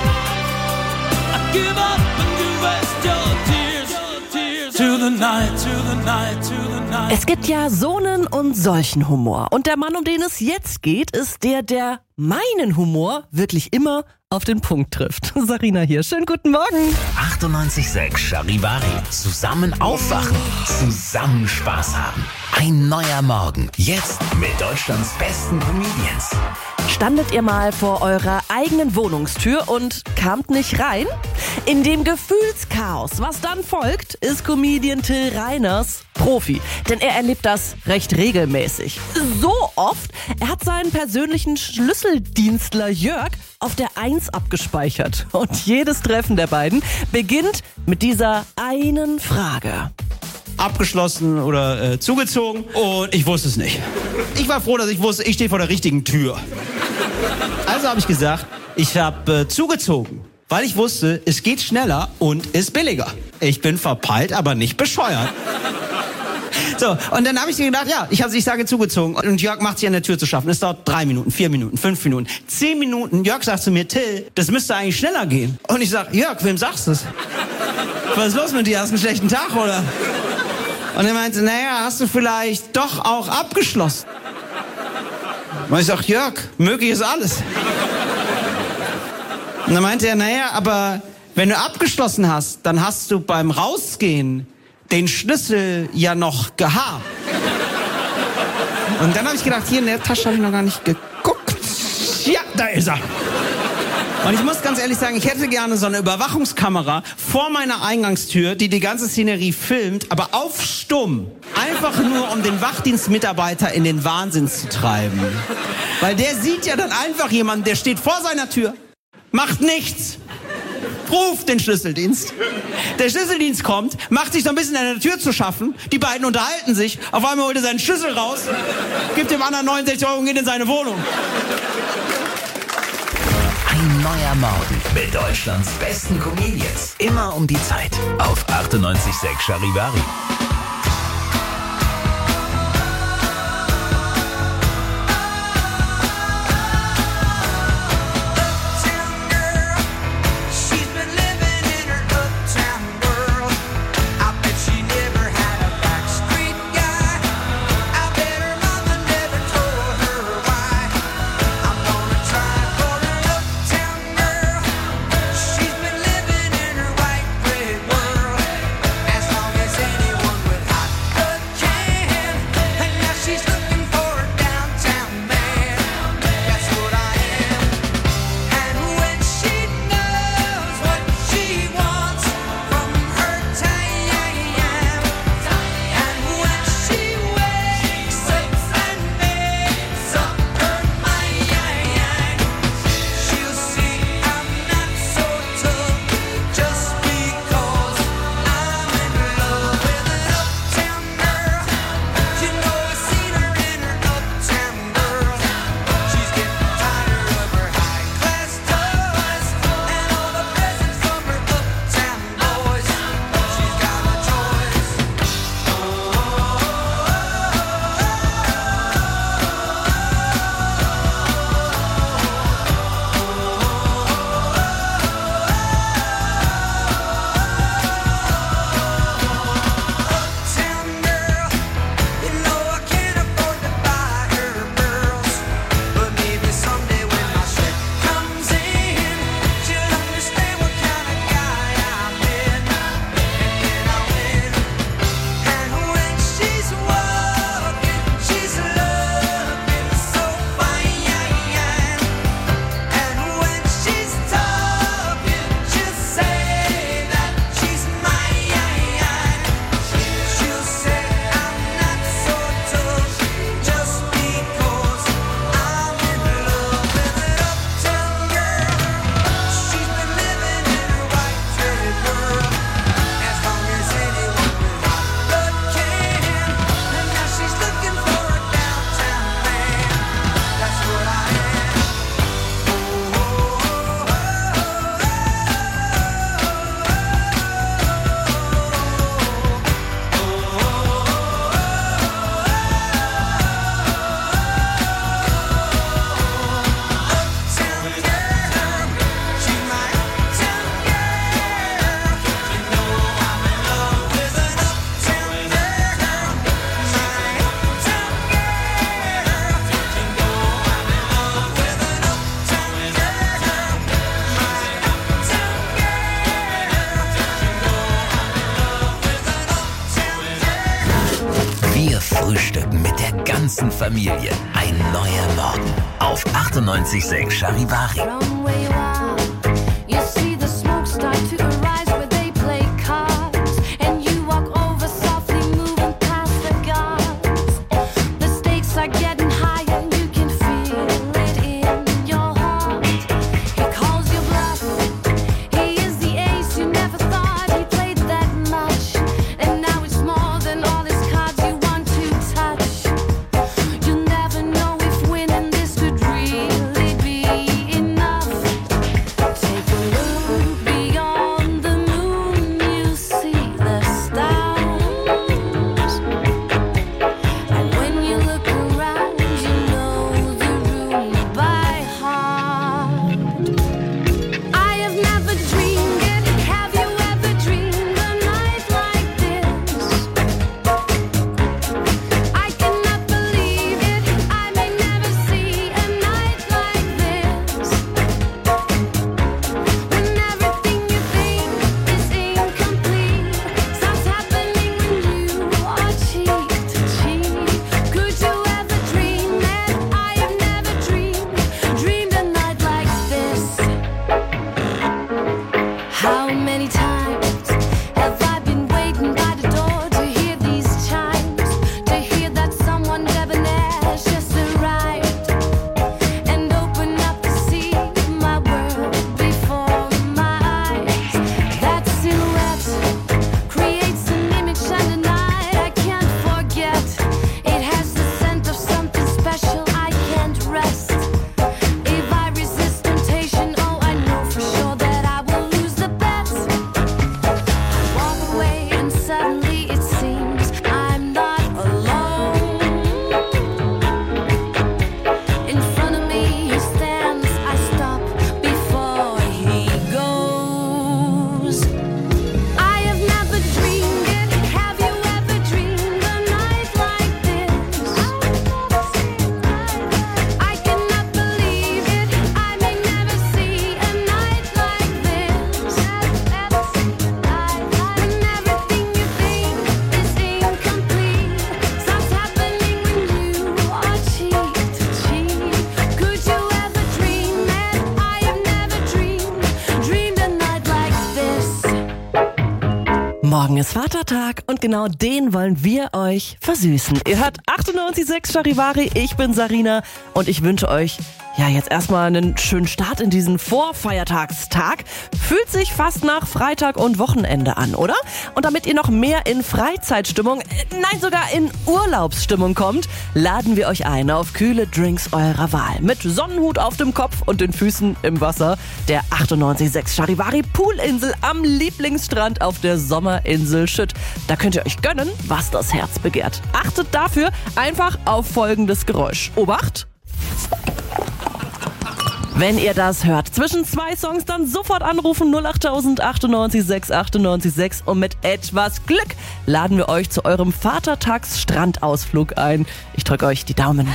I give up and you rest your tears. To the night, to the night, to the night. Es gibt ja so einen und solchen Humor. Und der Mann, um den es jetzt geht, ist der, der meinen Humor wirklich immer auf den Punkt trifft. Sarina hier, schönen guten Morgen. achtundneunzig Komma sechs Charivari. Zusammen aufwachen, zusammen Spaß haben. Ein neuer Morgen. Jetzt mit Deutschlands besten Comedians. Standet ihr mal vor eurer eigenen Wohnungstür und kamt nicht rein? In dem Gefühlschaos, was dann folgt, ist Comedian Till Reiners Profi. Denn er erlebt das recht regelmäßig. So oft, er hat seinen persönlichen Schlüsseldienstler Jörg auf der eins abgespeichert. Und jedes Treffen der beiden beginnt mit dieser einen Frage. Abgeschlossen oder äh, zugezogen und ich wusste es nicht. Ich war froh, dass ich wusste, ich stehe vor der richtigen Tür. Also habe ich gesagt, ich habe äh, zugezogen, weil ich wusste, es geht schneller und ist billiger. Ich bin verpeilt, aber nicht bescheuert. So, und dann habe ich mir gedacht, ja, ich, hab, ich sage zugezogen und Jörg macht sich an der Tür zu schaffen. Es dauert drei Minuten, vier Minuten, fünf Minuten, zehn Minuten. Jörg sagt zu mir, Till, das müsste eigentlich schneller gehen. Und ich sage, Jörg, wem sagst du es? Was ist los mit dir? Hast du einen schlechten Tag, oder? Und er meinte, naja, hast du vielleicht doch auch abgeschlossen? Und ich sag, Jörg, möglich ist alles. Und dann meinte er, naja, aber wenn du abgeschlossen hast, dann hast du beim Rausgehen den Schlüssel ja noch gehabt. Und dann habe ich gedacht, hier in der Tasche habe ich noch gar nicht geguckt. Ja, da ist er. Und ich muss ganz ehrlich sagen, ich hätte gerne so eine Überwachungskamera vor meiner Eingangstür, die die ganze Szenerie filmt, aber auf stumm. Einfach nur, um den Wachdienstmitarbeiter in den Wahnsinn zu treiben. Weil der sieht ja dann einfach jemanden, der steht vor seiner Tür, macht nichts. Ruft den Schlüsseldienst. Der Schlüsseldienst kommt, macht sich so ein bisschen an der Tür zu schaffen. Die beiden unterhalten sich. Auf einmal holt er seinen Schlüssel raus, gibt dem anderen neunundsechzig Euro und geht in seine Wohnung. Ein neuer Morgen mit Deutschlands besten Comedians. Immer um die Zeit auf achtundneunzig Komma sechs Charivari. Frühstücken mit der ganzen Familie. Ein neuer Morgen auf achtundneunzig Komma sechs Charivari. Morgen ist Vatertag und genau den wollen wir euch versüßen. Ihr hört achtundneunzig Komma sechs Charivari, ich bin Sarina und ich wünsche euch ja jetzt erstmal einen schönen Start in diesen Vorfeiertagstag. Fühlt sich fast nach Freitag und Wochenende an, oder? Und damit ihr noch mehr in Freizeitstimmung, äh, nein sogar in Urlaubsstimmung kommt, laden wir euch ein auf kühle Drinks eurer Wahl. Mit Sonnenhut auf dem Kopf und den Füßen im Wasser. Der achtundneunzig Komma sechs Charivari Poolinsel am Lieblingsstrand auf der Sommerinsel Schütt. Da könnt ihr euch gönnen, was das Herz begehrt. Achtet dafür einfach auf folgendes Geräusch. Obacht! Wenn ihr das hört, zwischen zwei Songs, dann sofort anrufen null acht tausend achtundneunzig sechs achtundneunzig sechs und mit etwas Glück laden wir euch zu eurem Vatertags-Strandausflug ein. Ich drücke euch die Daumen.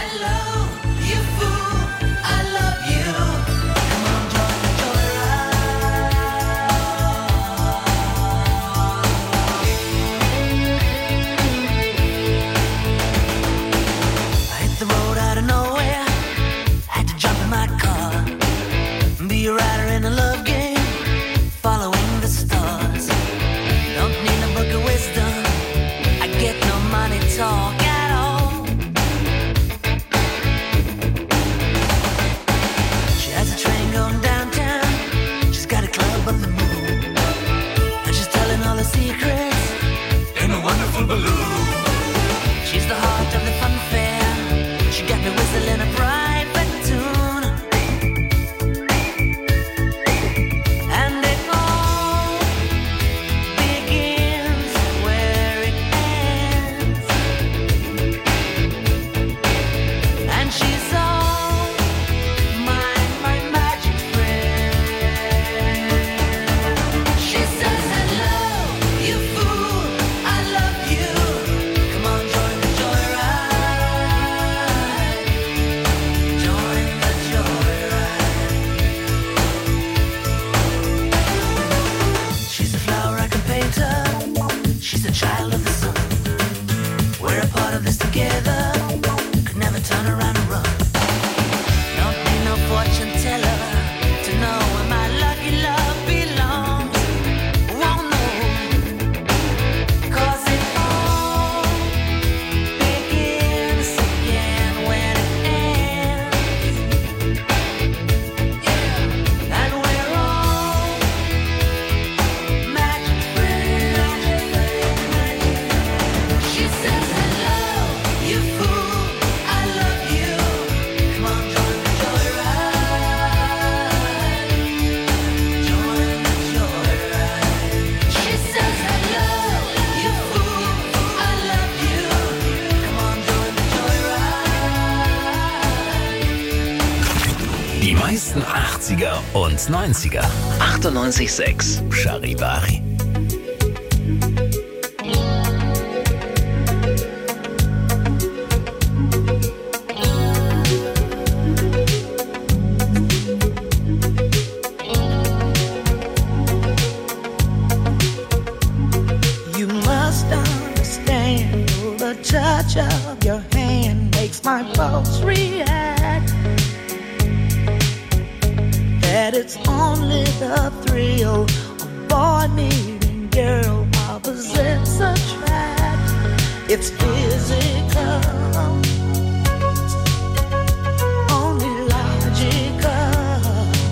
Be a rider in a love game, following the stars. Don't need a book of wisdom, I get no money talk at all. She has a train going downtown, she's got a club on the moon, and she's telling all her secrets in a wonderful balloon. She's the heart of the fun fair, she got me whistling a private tune. She's a child of the sun. We're a part of this together. Could never turn around and run. Don't need no fortune teller to know where my lucky love belongs. Won't know, 'cause it all begins again when it ends. Yeah, and we're all magic friends. She says hello, you fool, I love you. Come on, join the joyride. Join the joyride. She says hello, you fool, I love you. Come on, join the joyride. Die meisten achtziger und neunziger. achtundneunzig Komma sechs Charivari. You must understand, the touch of your hand makes my pulse react. That it's only the thrill of boy meeting girl opposites attract. It's physical, only logical.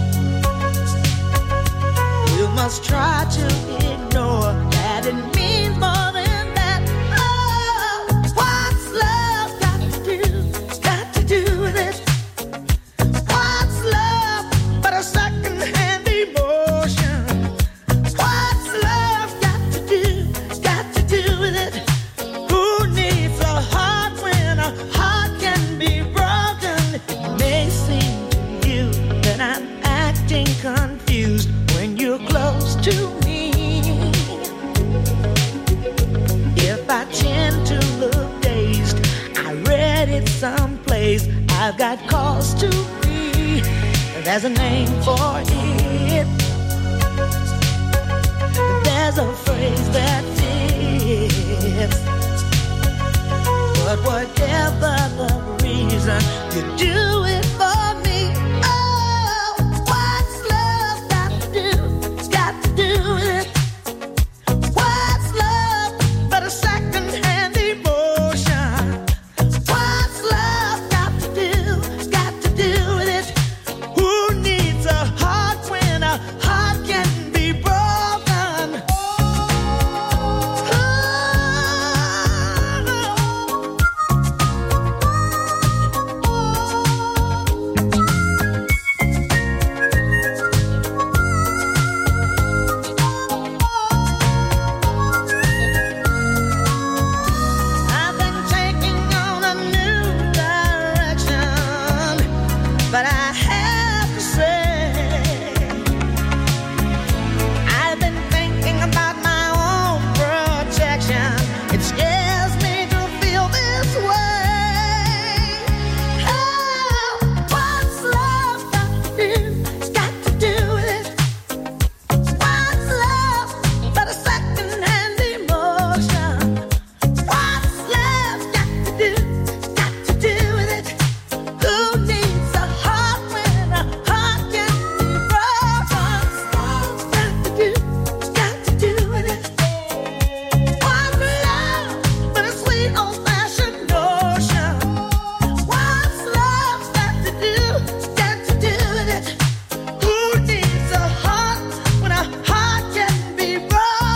You must try to ignore that it means more than that. Oh, what's love got to do? Got to do with it. What's love but a second-hand emotion? What's love got to do? Got to do with it. Who needs a heart when a heart can be broken? It may seem to you that I'm acting confused when you're close to me. If I tend to look dazed, I read it someplace. I've got cause to be. There's a name for it. There's a phrase that fits. But whatever the reason, you do it for me. Oh, what's love got to do? Got to do with it. What's love?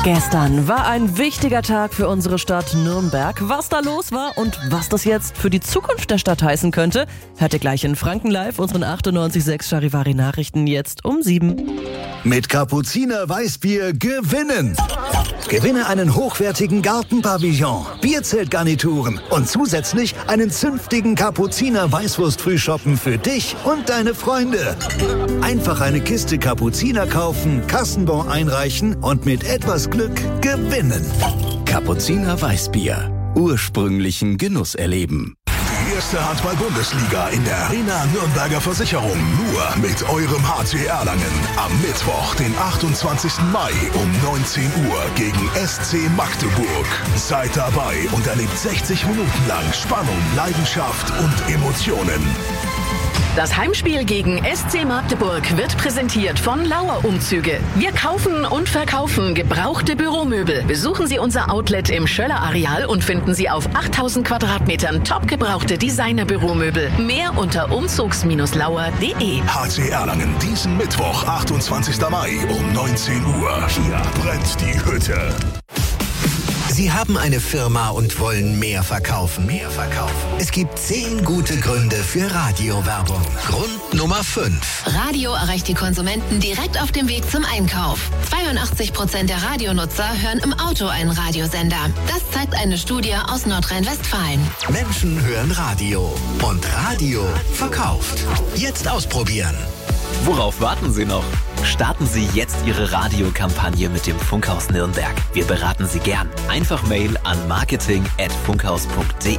Gestern war ein wichtiger Tag für unsere Stadt Nürnberg. Was da los war und was das jetzt für die Zukunft der Stadt heißen könnte, hört ihr gleich in Franken Live, unseren achtundneunzig Komma sechs Charivari Nachrichten jetzt um sieben. Mit Kapuziner Weißbier gewinnen! Gewinne einen hochwertigen Gartenpavillon, Bierzeltgarnituren und zusätzlich einen zünftigen Kapuziner Weißwurst-Frühschoppen für dich und deine Freunde. Einfach eine Kiste Kapuziner kaufen, Kassenbon einreichen und mit etwas Glück gewinnen. Kapuziner Weißbier. Ursprünglichen Genuss erleben. Die erste Handball-Bundesliga in der Arena Nürnberger Versicherung. Nur mit eurem H C Erlangen. Am Mittwoch, den achtundzwanzigsten Mai um neunzehn Uhr gegen S C Magdeburg. Seid dabei und erlebt sechzig Minuten lang Spannung, Leidenschaft und Emotionen. Das Heimspiel gegen S C Magdeburg wird präsentiert von Lauer Umzüge. Wir kaufen und verkaufen gebrauchte Büromöbel. Besuchen Sie unser Outlet im Schöller Areal und finden Sie auf achttausend Quadratmetern top gebrauchte Designer-Büromöbel. Mehr unter umzugs lauer punkt de. H C Erlangen diesen Mittwoch, achtundzwanzigsten Mai um neunzehn Uhr. Hier brennt die Hütte. Sie haben eine Firma und wollen mehr verkaufen. Mehr verkaufen. Es gibt zehn gute Gründe für Radiowerbung. Grund Nummer fünf. Radio erreicht die Konsumenten direkt auf dem Weg zum Einkauf. zweiundachtzig Prozent der Radionutzer hören im Auto einen Radiosender. Das zeigt eine Studie aus Nordrhein-Westfalen. Menschen hören Radio. Und Radio verkauft. Jetzt ausprobieren. Worauf warten Sie noch? Starten Sie jetzt Ihre Radiokampagne mit dem Funkhaus Nürnberg. Wir beraten Sie gern. Einfach Mail an marketing at funkhaus punkt de.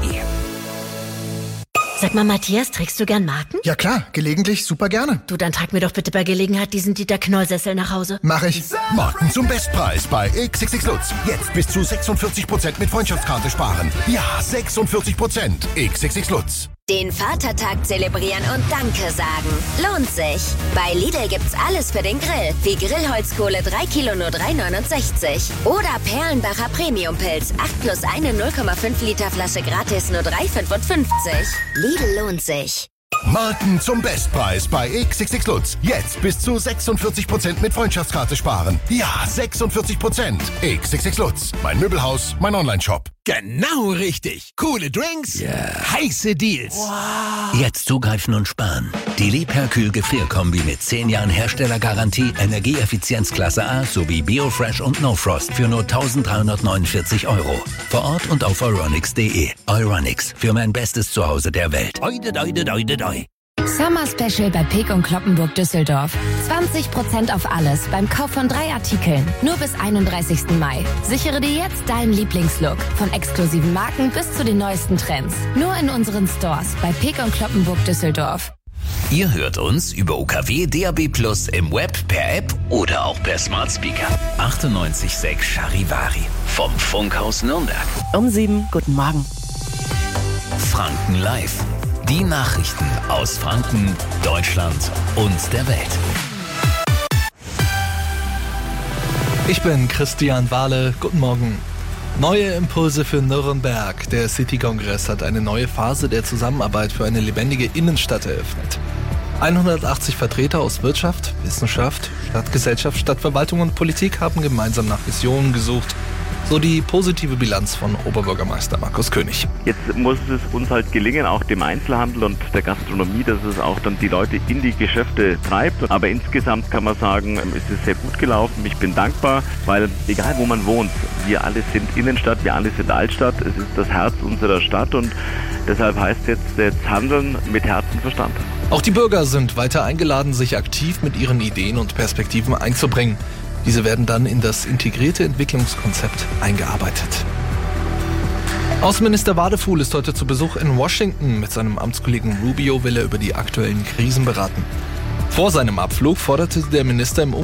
Sag mal, Matthias, trägst du gern Marken? Ja klar, gelegentlich super gerne. Du, dann trag mir doch bitte bei Gelegenheit diesen Dieter Knoll-Sessel nach Hause. Mach ich. Marken zum Bestpreis bei X X X Lutz. Jetzt bis zu sechsundvierzig Prozent mit Freundschaftskarte sparen. Ja, sechsundvierzig Prozent. X X X Lutz. Den Vatertag zelebrieren und Danke sagen. Lohnt sich. Bei Lidl gibt's alles für den Grill. Wie Grillholzkohle drei Kilo nur drei neunundsechzig. Oder Perlenbacher Premiumpilz. acht plus eine null Komma fünf Liter Flasche gratis nur drei fünfundfünfzig. Lidl lohnt sich. Marken zum Bestpreis bei X X X Lutz. Jetzt bis zu sechsundvierzig Prozent mit Freundschaftskarte sparen. Ja, sechsundvierzig Prozent. X X X Lutz. Mein Möbelhaus, mein Onlineshop. Genau richtig. Coole Drinks, yeah. Heiße Deals. Wow. Jetzt zugreifen und sparen. Die Lebherkühl Gefrierkombi mit zehn Jahren Herstellergarantie, Energieeffizienzklasse A sowie Biofresh und No Frost für nur eintausenddreihundertneunundvierzig Euro. Vor Ort und auf euronics punkt de. Euronics, für mein bestes Zuhause der Welt. Oide, oide, oide, oide. Summer Special bei Peek und Kloppenburg Düsseldorf. zwanzig Prozent auf alles beim Kauf von drei Artikeln. Nur bis einunddreißigsten Mai. Sichere dir jetzt deinen Lieblingslook. Von exklusiven Marken bis zu den neuesten Trends. Nur in unseren Stores bei Peek und Kloppenburg Düsseldorf. Ihr hört uns über O K W D A B Plus im Web, per App oder auch per Smart Speaker. achtundneunzig Komma sechs Charivari vom Funkhaus Nürnberg. Um sieben, guten Morgen. Franken Live. Die Nachrichten aus Franken, Deutschland und der Welt. Ich bin Christian Wahle. Guten Morgen. Neue Impulse für Nürnberg. Der City-Kongress hat eine neue Phase der Zusammenarbeit für eine lebendige Innenstadt eröffnet. hundertachtzig Vertreter aus Wirtschaft, Wissenschaft, Stadtgesellschaft, Stadtverwaltung und Politik haben gemeinsam nach Visionen gesucht. So die positive Bilanz von Oberbürgermeister Markus König. Jetzt muss es uns halt gelingen, auch dem Einzelhandel und der Gastronomie, dass es auch dann die Leute in die Geschäfte treibt. Aber insgesamt kann man sagen, es ist sehr gut gelaufen. Ich bin dankbar, weil egal wo man wohnt, wir alle sind Innenstadt, wir alle sind Altstadt. Es ist das Herz unserer Stadt und deshalb heißt jetzt, jetzt handeln mit Herz und Verstand. Auch die Bürger sind weiter eingeladen, sich aktiv mit ihren Ideen und Perspektiven einzubringen. Diese werden dann in das integrierte Entwicklungskonzept eingearbeitet. Außenminister Wadefuhl ist heute zu Besuch in Washington. Mit seinem Amtskollegen Rubio will er über die aktuellen Krisen beraten. Vor seinem Abflug forderte der Minister im